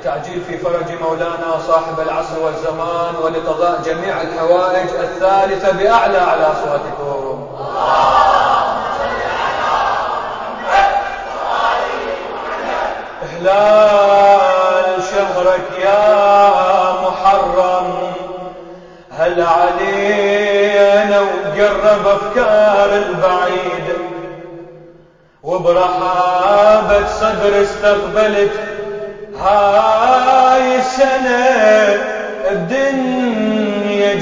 للتعجيل في فرج مولانا صاحب العصر والزمان، ولقضاء جميع الحوائج الثالثة بأعلى أصواتكم. إحلال شهرك يا محرم هل علينا وقرب أفكار البعيد، وبرحابة صدر استقبلت هاي السنة بدنيا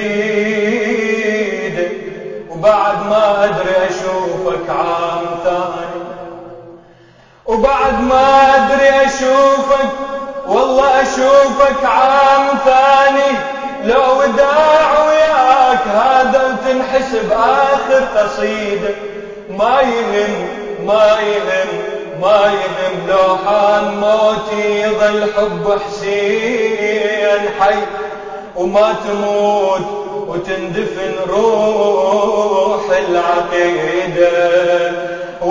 جديدة، وبعد ما أدري أشوفك عام ثاني، وبعد ما أدري أشوفك والله أشوفك عام ثاني، لو وداع وياك هذا وتنحسب آخر قصيدة. ما يهم لو حان موتي يظل حب حسين حي، وما تموت وتندفن روح العقيدة.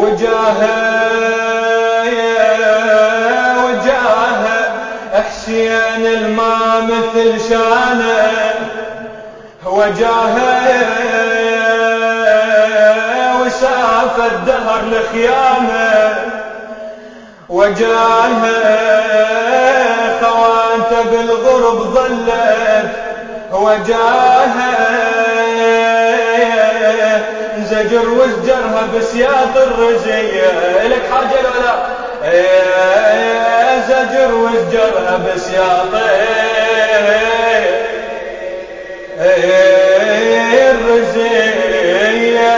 وجاهه حسين الما مثل شانه، وجاهه وساف الدهر لخيامه، وجاهه خواته بالغرب ظلت، وجاهه زجر وزجرها بسياط الرزية. لك حاجة لو لا؟ زجر وزجرها بسياط الرزية.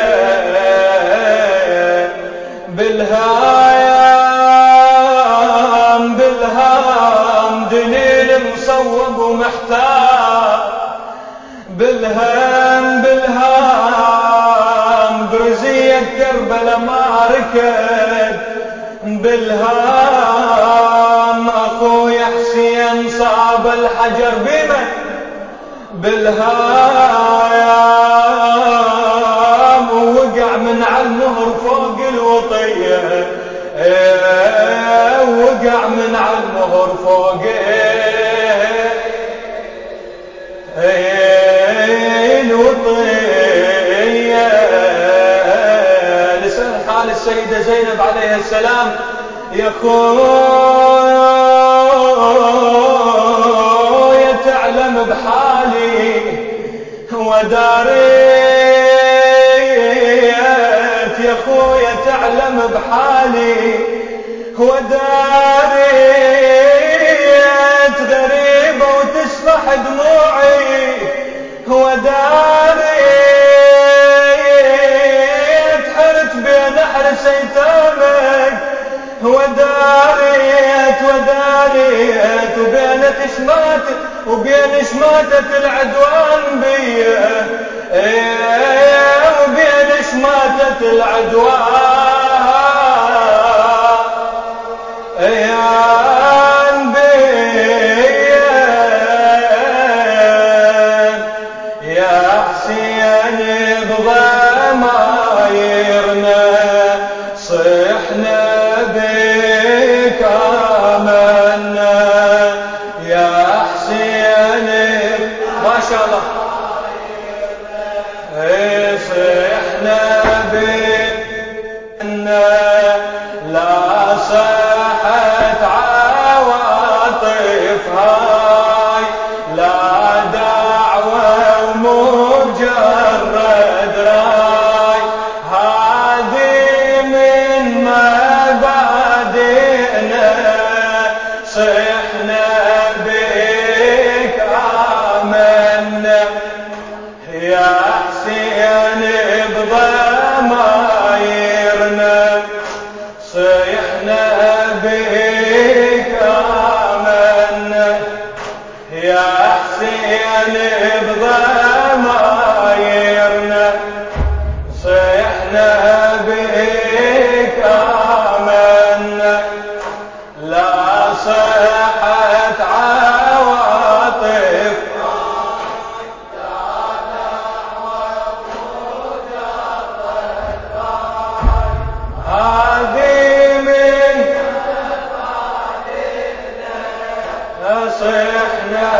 بالهام دليل مصوب ومحتار، بالهام برزية كربلاء ما ركد، بالهام أخويا حسين صاب الحجر بمن، بالهام ووقع من على المهر فوق الوطية، وقع من على المهر فوق الوطية. لسان حال السيدة زينب عليه السلام: يا خويا تعلم بحالي وداريت، يا خويا تعلم بحالي وداريت، غريبة وتسفح دموعي وداريت، حرت بين حرس ايتامك وداريت وبين شماتة العدوان بيه، وبين شماتة العدوان بيه. يا حسين بضمايرنا صحنا بك آمنا، يا حسين ما شاء الله صحنا بك لا صحت عواطف هاي، لا دعوة ومجرد راي، هذه من مبادئنا صحنا بك آمنا، يا حسين بضمايرنا صيحنا بك آمنا، يا حسين بضمايرنا صيحنا بك آمنا، لا صحت عواطف هذه من صحنا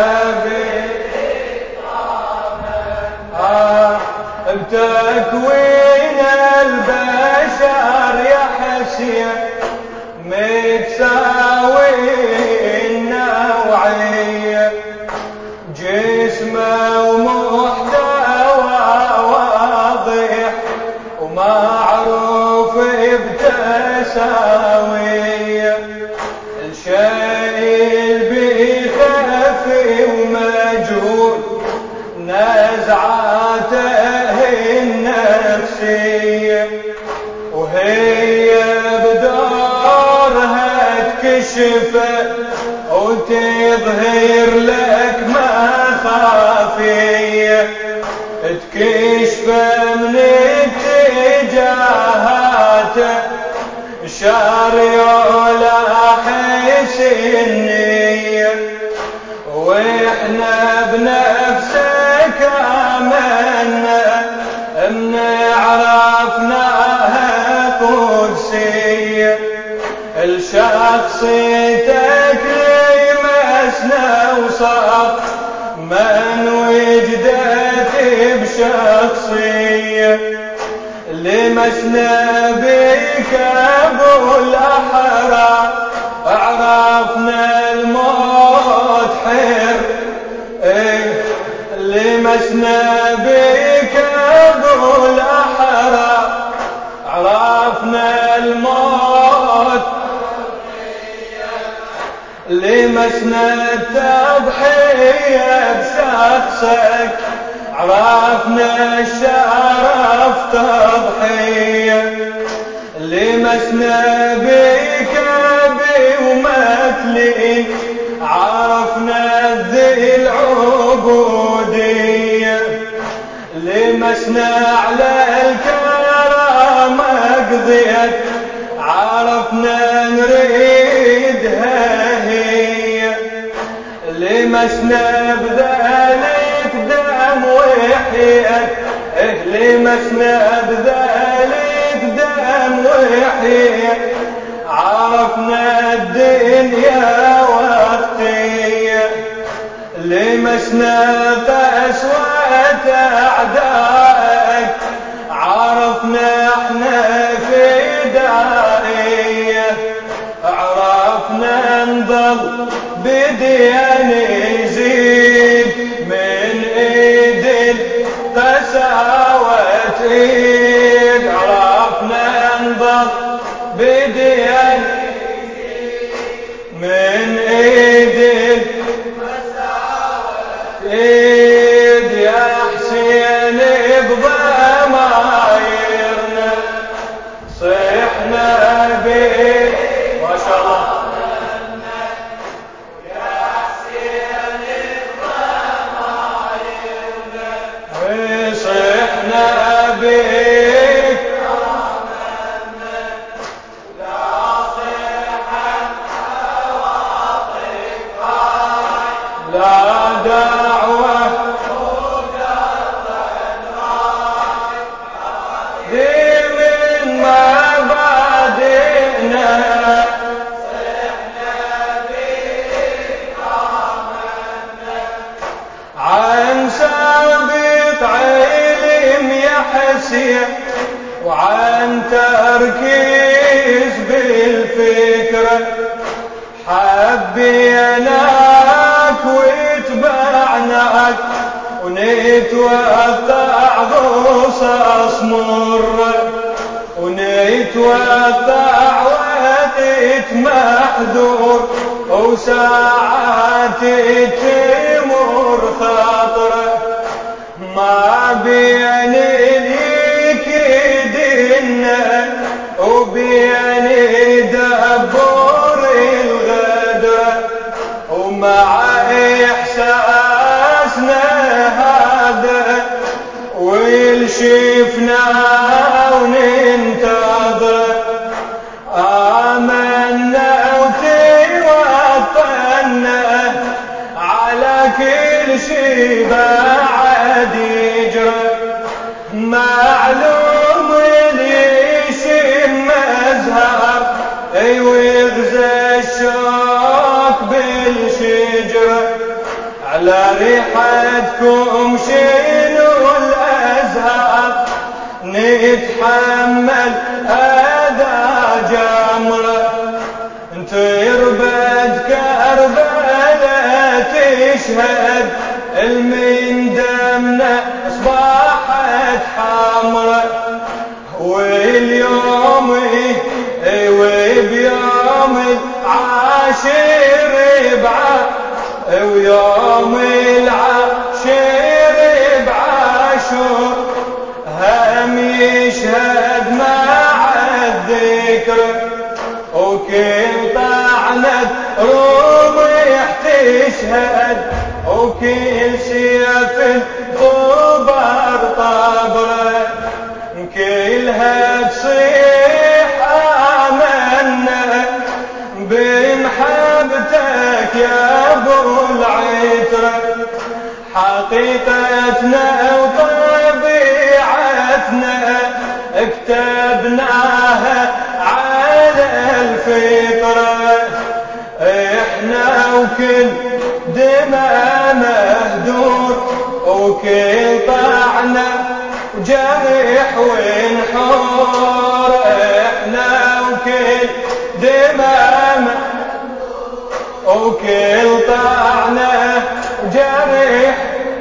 بتكوين البشر يا حسين متساوي النوعية، جسمه ومحتوى واضح ومعروف بتساوية، الشيء بخفي ومجهول نزعاته النفسية، وهي بدورها تكشفه وتظهر لك ما خافية، تكشفه من اتجاهاته شاري ولا حسنية، واحنا بنفسك آمنا ان عرفناها قدسية، الشخصيتك لمسنا وصار من وجدت بشخصية، لمسنا بك ابو الاحرار عرفنا الموت حر، لمسنا بك ابو الاحرار عرفنا الموت، لمسنا التضحية بشخصك عرفنا الشرف تضحية، لمسنا بك بومثلين عرفنا ذي العبودية، لمسنا على الكرامة قضيت عرفنا نريدها هي، لمسنا بذلك دم وحيت، لمسنا بذلك دم وحيت عرفنا الدنيا وقتية، لمسنا قسوة أعدائك عرفنا احنا فدائية، عرفنا نظل بديان يزيد من ايد القساوة ايد، عرفنا نظل بديان من ايد ايد يا حسين بضمايرنا صحنا بك ما شاء الله، يا حسين بضمايرنا صحنا بك لا صحت عواطف لا دعوة دي من مبادئنا صحنا بك عن سابق علم يا حسين وعن تركيز بالفكرة، حبيناك واتبعناك ونتوقع قصص مرة، ونتوقع وقت محذور وساعات تمر خاطرة، ما بين اليكدنا وبين دبور الغدرة، ومع إحساسنا هذا والشفنا وننتظر آمنا وتوطنا على كل شي بعد يجرى، معلوم اللي يشم مزهر ويغزى الشوق الشجرة على ريحتكم شنو الأزهار نتحمل هذا جمرة تربت كربلاء تشهد المن دمنا اصبحت حمرة واليوم وبيوم العاشر ويوم العاشر بعاشور هم يشهد مع الذكر وكل طعنة رمح تشهد وكل سيف خبر طبره كلها تصيح آمنا بمحبتك يا ابو العترة حقيقتنا وطبيعتنا اكتبناها على الفطرة احنا وكل دماء مهدور وكل طعنة وجرح ونحور احنا وكل دماء وكل طعنة وجرح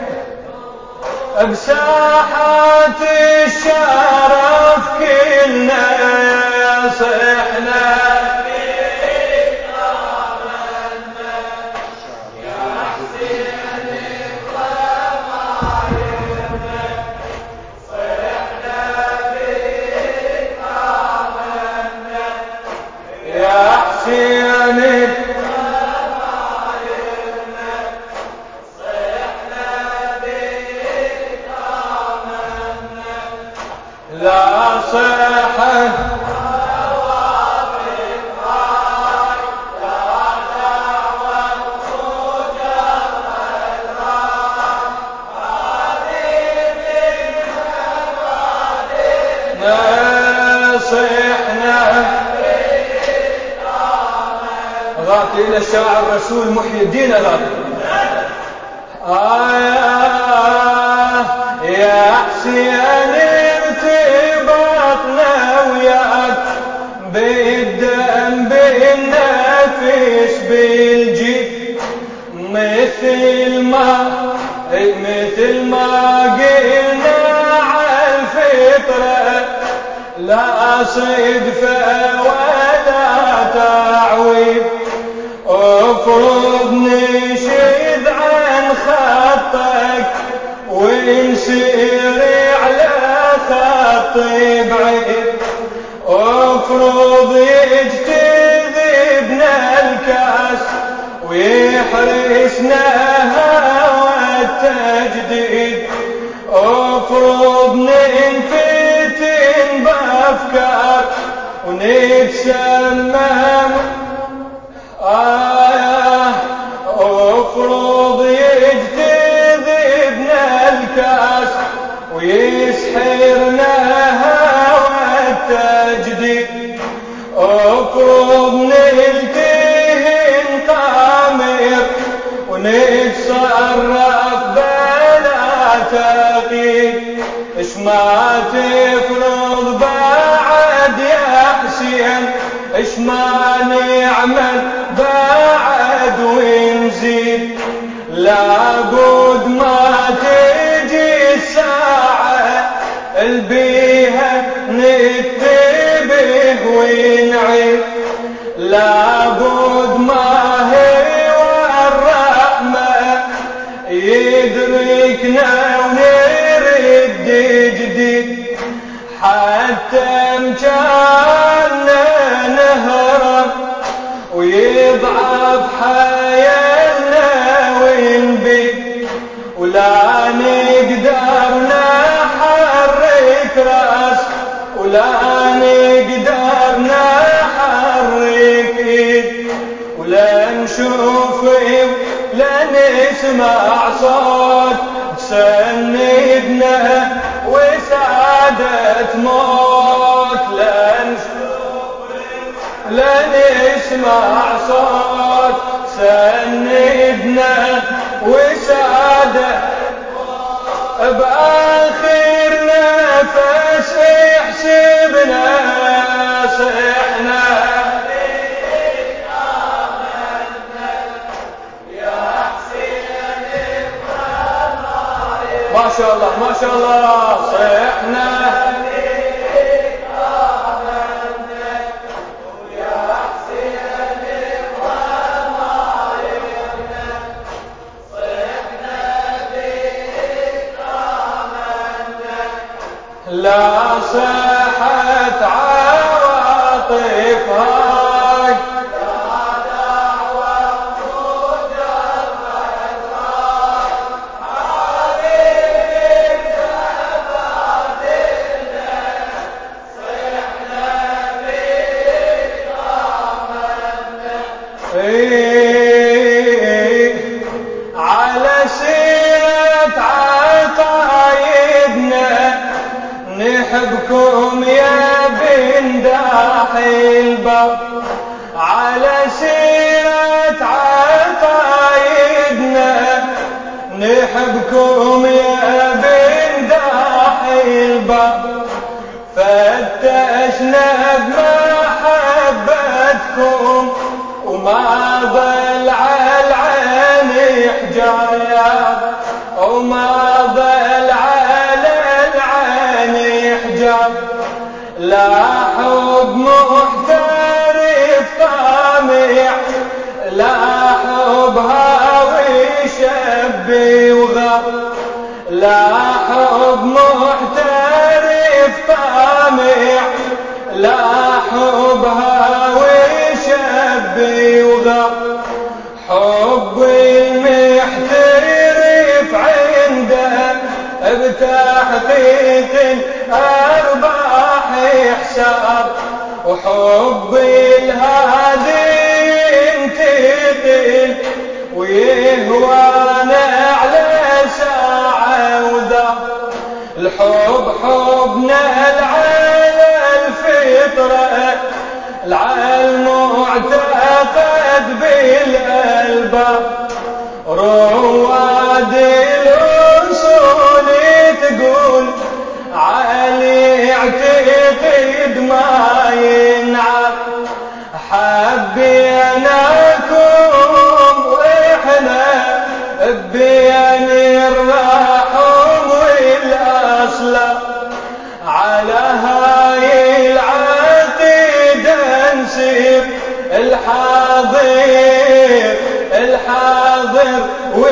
بساحات الشرف كلنا صحنا فيك آمنا يا حسين الضمايرنا صحنا فيك آمنا يا حسين لا صحة غاتي إلى الشاعر الرسول محي الدين غاتي يا حسين ارتباطنا وياك بالدم بالنفس بالجد مثل ما قلنا على الفطرة لا صدفة ولا تعويض افرض نشد عن خطك ونسير على خط بعيد افرض يجتذبنا الكاس ويحرسنا هوى التجديد افرض ننفتن بافكار ونتسمم افرض يجتذبنا الكاس ويسحرنا هوى التجديد افرض نلتهن قامر ونتصرف بلا تقييد اش ما تفرض بعد يا حسين اش ما نعمل بعد ونزيد لابد ما تجي الساعة البيها نتبه ونعيد لابد ما هي والرحمة يدركنا ونرد جديد حتى مجالنا نهرب ويضعف حيالنا ونبيد ولا نقدر نحرك راس ولا نقدر نحرك ايد ولا نشوف ولا نسمع صوت تسندنا وسعادة موت لا نشوف لا نسمع صوت سندنا سيبنا صحنا ما شاء الله ما شاء الله صحنا لا صحت عواطف هاي على سيرة عطايدنا نحبكم يا بنداح البر على سيرة عطايدنا نحبكم يا بنداح البر فتشنا بمحبتكم وما ضل على العين حجاب وما ضل على العين حجاب لا حب محترف طامع لا حب هاوي شبي وغاب لا حب محترف طامع لا حب هاوي شبي وغاب حب المحترف عنده بتحقيق الأرباح حساب وحب الهادي ينتقل ويهوانا على ساعة وذا الحب حبنا العلى الفطرة العلى المعتقد بالألباب رواد الأصول تقول علي اعتقد ما ينعب حبيناكم واحنا بين الرحم والأصلاب على هاي العقيدة نسير الحاضر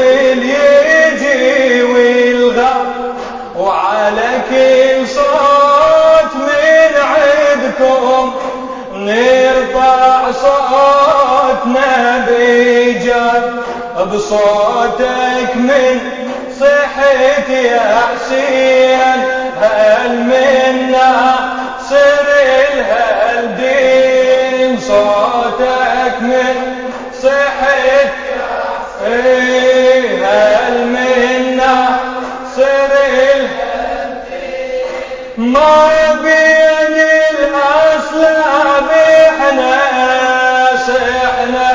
واليجي والغاب وعلى كل صوت من عندكم نرفع صوتنا بإيجاب بصوتك من صحت يا حسين هل منا صر الهالدين صوتك من صحت هل منا صر الهالدين ما بين الأصلاب احنا صحنا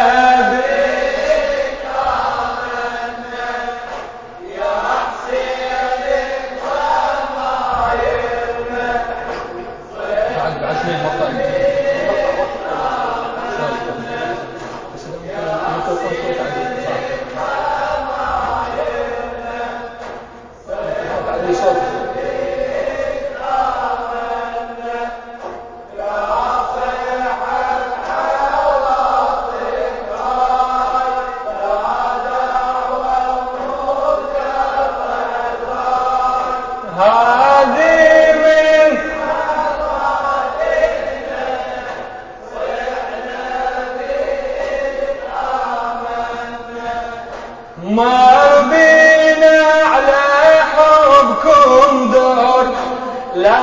مر بينا على حبكم دور لا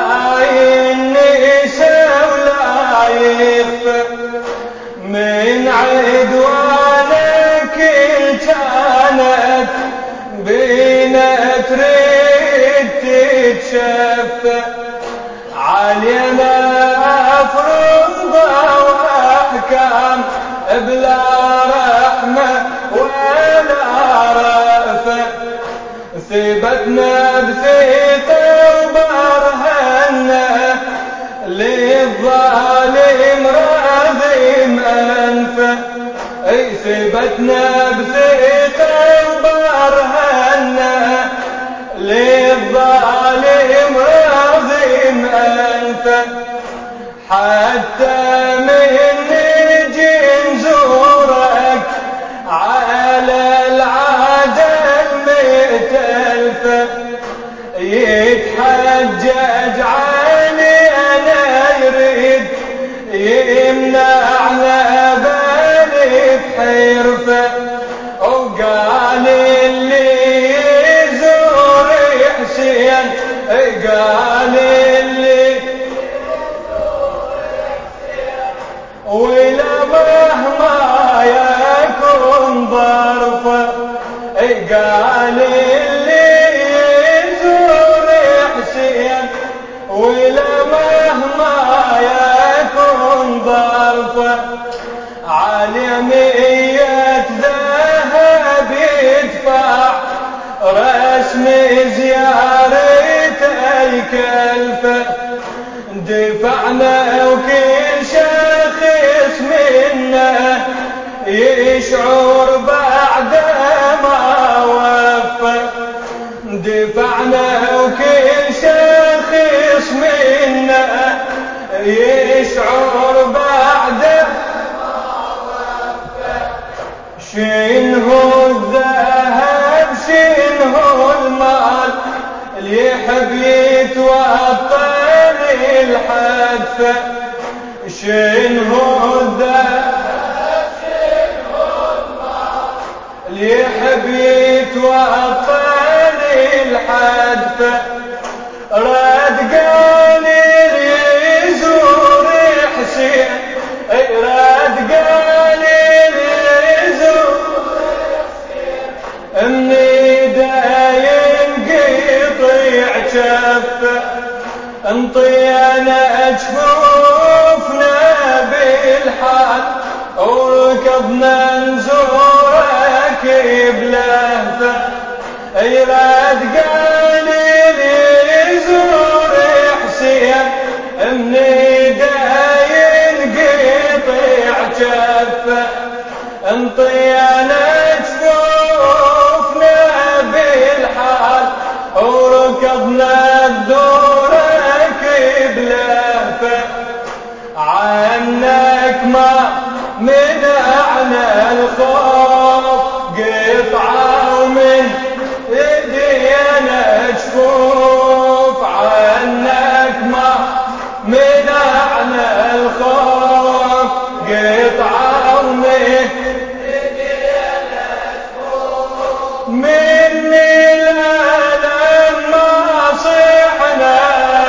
ينسى ولا يخفى من عدوانك كانت بينا تريد تتشفى علينا أفرض وأحكام بلا رحمة ولا رأفة ثبتنا بثقة وبرهنا ثبتنا بثقة وبرهنا للظالم رغم أنفه حتى من نجي نزورك على العدل 100,000 يتحجج عني أنا يريد يمنعنا بالي بحرفه وقال اللي يزور حسين قال اللي ولا مهما يكون ظرفه قال اللي يزور حسين ولا مهما يكون ظرفه على 100 ذهب يدفع رسم زيارته يكلفه دفعنا وكل شخص منا يشعر بعد ما وفى دفعنا وكل شخص منا يشعر بعد ما وفى شنو الذهب شنو المال اللي يحب يتوطن الحدث شنو الذهب شنو المال اللي يحب يتوطن الحدث رد قال اللي يزور حسين رد قال اللي يزور حسين مني دايم قطيع كفه انطينا جفوفنا بالحال وركضنا نزورك بلهفه يرد قال لي يزور حسين مني داين قطيع جفه انطينا جفوفنا بالحال وركضنا بدورك بلهفه عنك ما منعنا الخوف قطعه ومن ايدينا جفوف عنك ما منعنا الخوف قطعه ومن ايدينا جفوف من الالم ما صحنا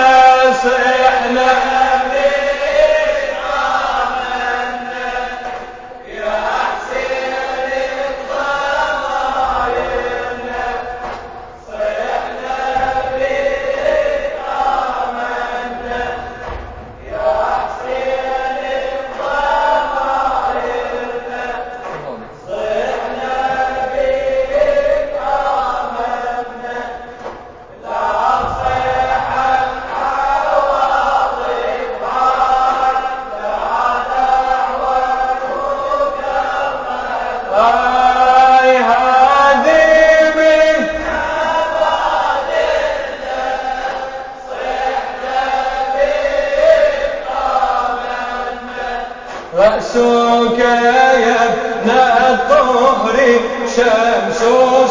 رأسك يا ابن الطهر شمس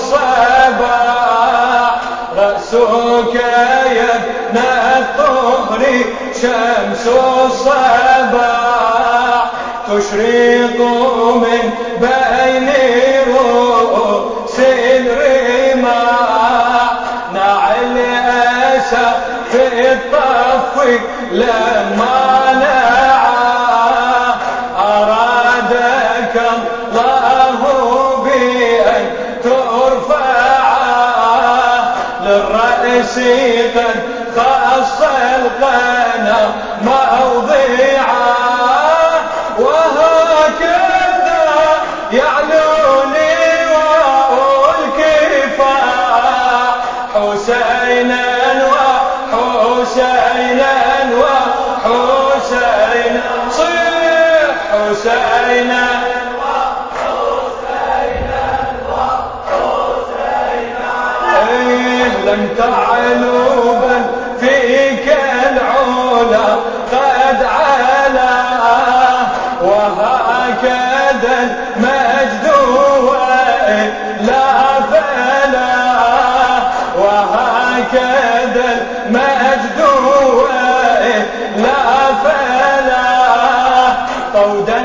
الصباح رأسك يا ابن الطهر شمس الصباح تشرق من بين رؤوس الرماح نعل أسى في الطف لما أرادك الله بأن ترفع للرأس قد خص القنا موضعا وهكذا يعلو لواء الكفاح حسينا وحسينا وحسينا صيح حسينا المجد لا فلا، وهكذا المجد لا فلا، طودا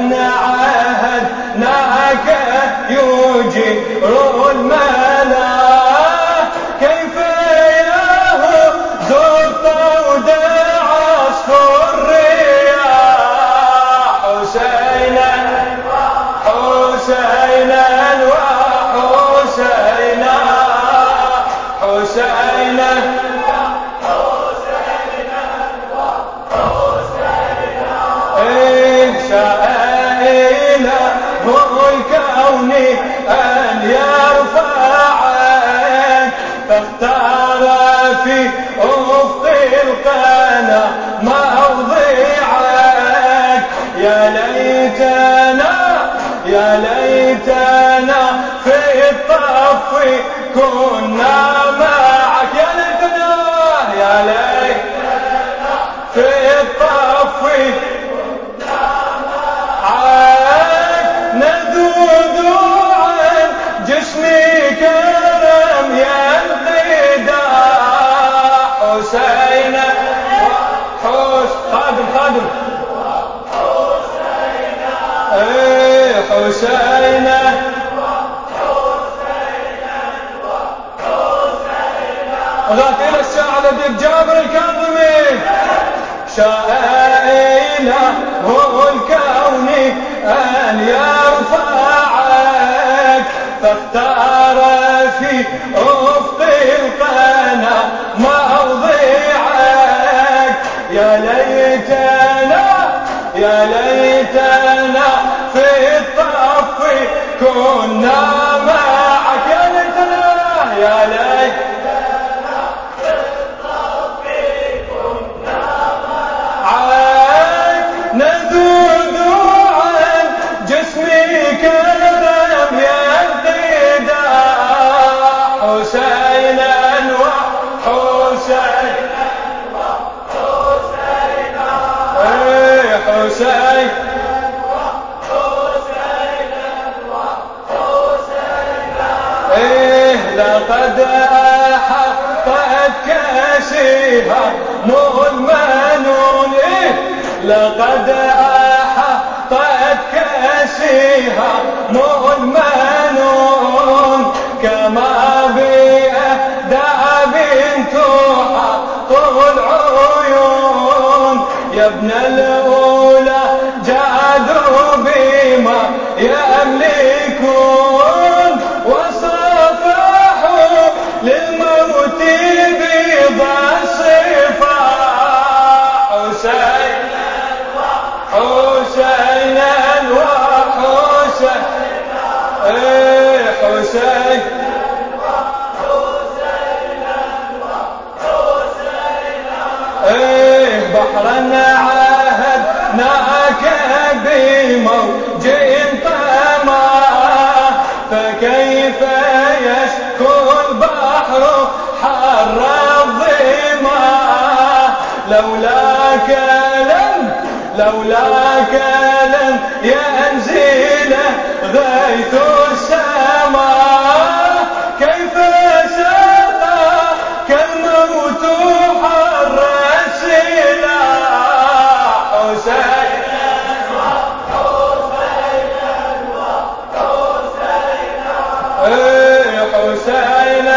عهدناك يجير الملا، كيف يهز الطود عصف الرياح، حسينا حسينا وحسينا، حسينا شاء إله الكون أن يرفعك، فاختار في أفق القنا موضعك، يا ليتنا يا ليتنا في الطف كنا معك، يا ليتنا يا ليتنا في الطف نذود عن جسمك رمي القداح، حسينا خادم حسينا غافل الساعة لديك جابر الكاظمي، شاء إله الكون أن يرفعك، فاختار في أفق القنا موضعك، يا ليتنا يا ليتنا في الطف كنا معك، يا ليتنا يا ليتنا في الطف كنا معك، نذود عن جسمك رمي القداح، حسينا وحسينا وحسينا، حسين لقد أحطتك سهام المنون، لقد أحطتك سهام المنون، كما بأهداب تحط العيون، يا ابن الأولى جادوا بما يملكون، وصفحوا للموت بضع الصفاح، حسينا حسينا وحسينا، حسين بحرا عاهدناك بموج طمع، فكيف يشكو البحر حر الظما، لولاك لم ينزل غيث السماء، كيف سقاك الموت حر السلاح، حسينا حسينا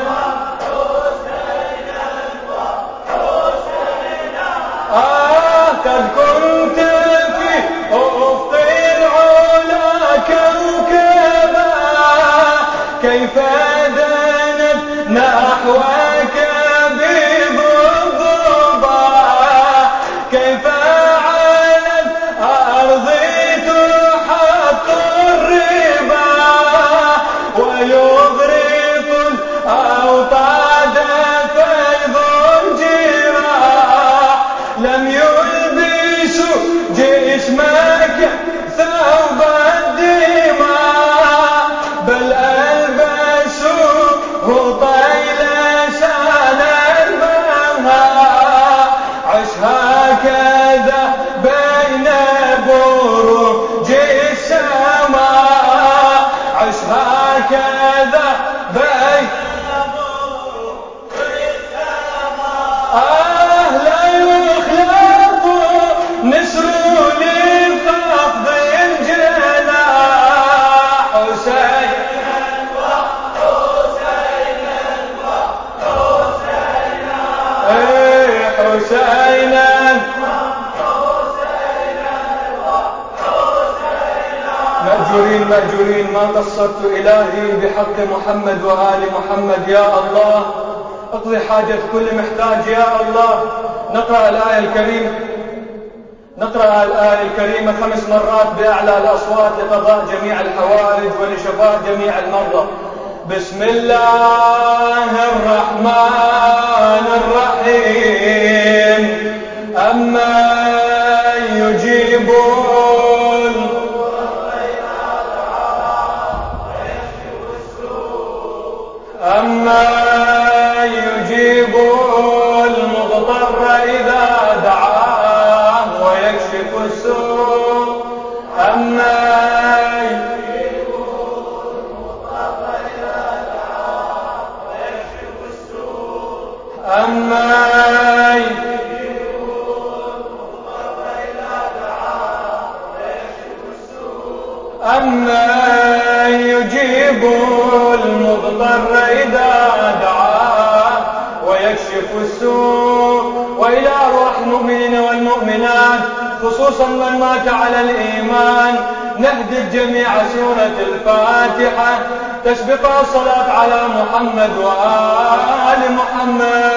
قد كنت في أفق العلا كوكبا، كيف دنت نحوك بضبضبا، كيف على الأرض تحط الربا، ويغرق الأوطاد فيض الجراح، لم يلبسوا جسمك ثوب الدماء، بل ألبسوا حسينا مأجورين ما قصرت إلهي بحق محمد وآل محمد. يا الله اقضي حاجة كل محتاج يا الله. نقرأ الآية الكريمة 5 مرات بأعلى الأصوات لقضاء جميع الحوائج ولشفاء جميع المرضى. بسم الله الرحمن الرحيم. أما يجيب المضطر إذا دعاه ويكشف السوء. أما يجيب المضطر إذا دعاه ويكشف السوء. أما يجيب المضطر إذا دعاه ويكشف السوء. أما يجيب المضطر إذا دعاه ويكشف السوء. وإلى أرواح المؤمنين والمؤمنات خصوصا من مات على الإيمان نهدد جميع سورة الفاتحة تسبقها الصلاة على محمد وآل محمد.